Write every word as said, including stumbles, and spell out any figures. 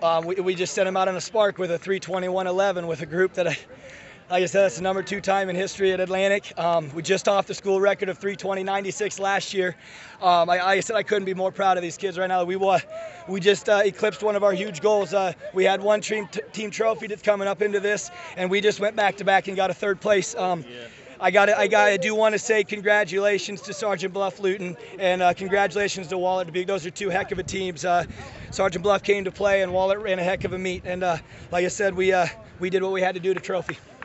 Um, we, we just sent them out on a spark with a three twenty-one eleven with a group that, I, like I said, it's the number two time in history at Atlantic. Um, we just off the school record of three twenty ninety-six last year. Um, I, like I said, I couldn't be more proud of these kids right now. We we just uh, eclipsed one of our huge goals. Uh, we had one team, team trophy that's coming up into this, and we just went back to back and got a third place. Um, yeah. I got I got I do want to say congratulations to Sergeant Bluff Luton and uh, congratulations to Wahlert Dubuque. Those are two heck of a teams. Uh, Sergeant Bluff came to play and Wahlert ran a heck of a meet. And uh, like I said, we uh, we did what we had to do to trophy.